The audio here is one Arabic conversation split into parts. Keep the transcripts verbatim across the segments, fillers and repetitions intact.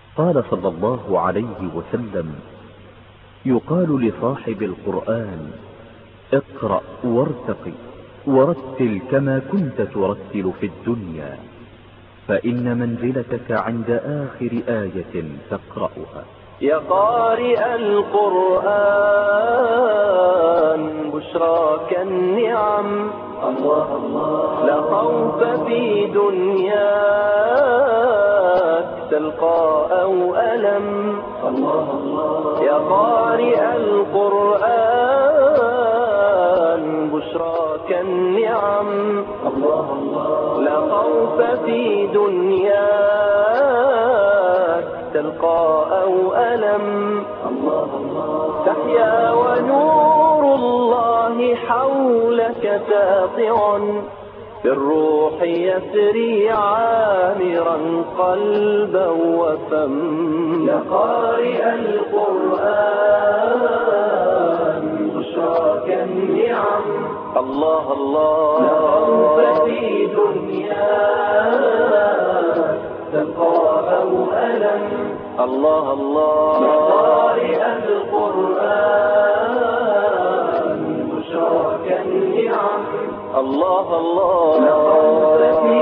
قال صلى الله عليه وسلم: يقال لصاحب القرآن: اقرأ وارتق ورتل كما كنت ترتل في الدنيا، فإن منزلتك عند آخر آية تقرأها. يا قارئ القرآن بشراك النعم، الله الله لا خوف في دنياك تلقى أو ألم، الله الله يا قارئ القرآن بشراك النعم، الله الله لا خوف في دنياك تلقى أو ألم، الله الله تحيا ونور الله حولك ساطع بالروح يسري عامرا قلبا وفم. يا قارئ القرآن بشراك النعم، الله الله لا خوف في دنياك تلقى أو ألم، الله الله يا قارئ القرآن بشراك النعم، الله الله لا خوف في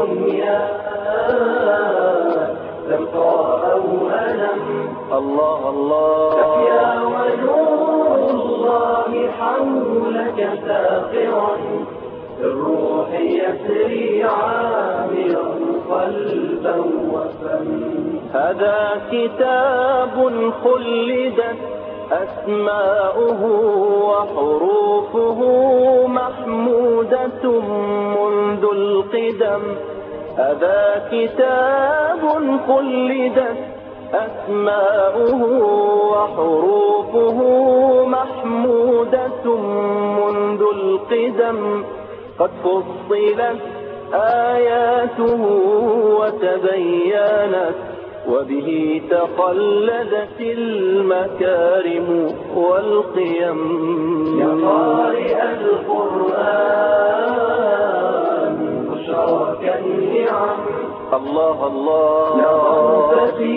دنياك تلقى أو ألم، الله الله تحيا ونور الله حولك ساطعا بالروح يسري عامرا قلبا وفم. هذا كتاب خلدت أسماؤه وحروفه محمودة منذ القدم، هذا كتاب خلدت أسماؤه وحروفه محمودة منذ القدم، قد فصلت آياته وتبينت وبه تقلدت المكارم والقيم. يا قارئ القرآن بشراك النعم، الله الله لا خوف في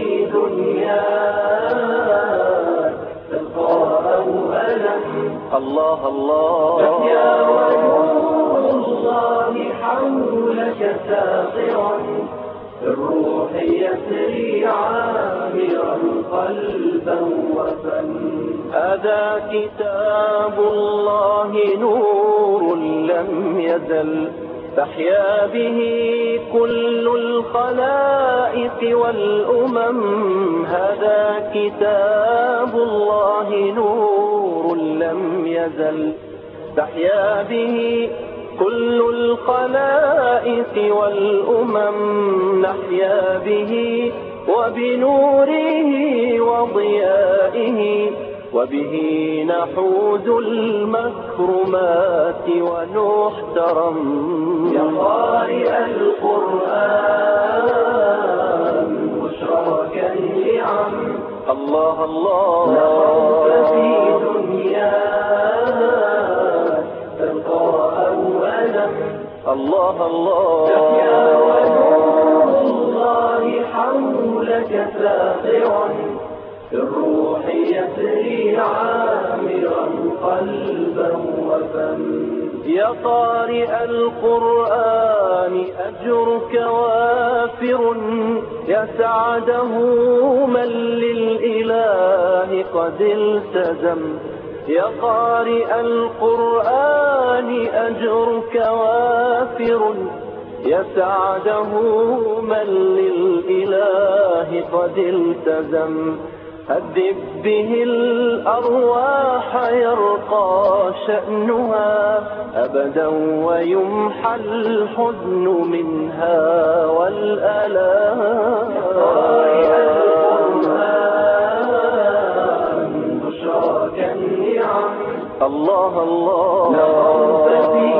دنياك تلقى أو ألم، الله الله تحيا ونور الله حولك ساطعا بالروح يسري عامرا قلبا وفم. هذا كتاب الله نور لم يزل تحيا به كل الخلائق والأمم، هذا كتاب الله نور لم يزل تحيا به كل الخلائق والأمم، نحيا به وبنوره وضيائه وبه نحوز المكرمات ونحترم. يا قارئ القرآن بشراك النعم، الله الله لا خوف في دنياك تلقى أو ألم، الله الله تحيا ونور الله حولك ساطعا بالروح يسري عامرا قلبا وفم. يا قارئ القرآن أجرك وافر يسعده من للإله قد التزم، يا قارئ القرآن أجرك وافر يسعده من للإله قد التزم، هذب به الأرواح يرقى شأنها أبدا ويمحى الحزن منها والآلام. يا قارئ القرآن بشراك النعم، الله الله لا خوف في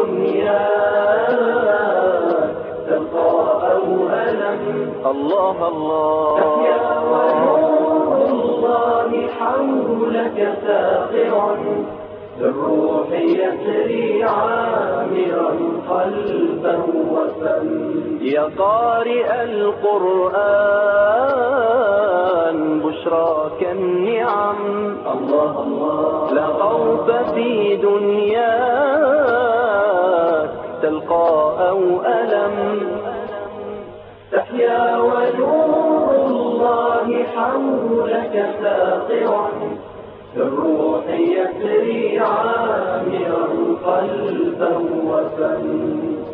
دنياك تلقى أو ألم، الله الله تحيا ونور الله حولك ساطعا بالروح يسري عامرا قلبا وفم. يا قارئ القرآن بشراك النعم. الله الله لا خوف في دنياك تلقى أو ألم، تحيا ونور الله حولك ساطعا، بالروح يسري عامرا قلبا وفم.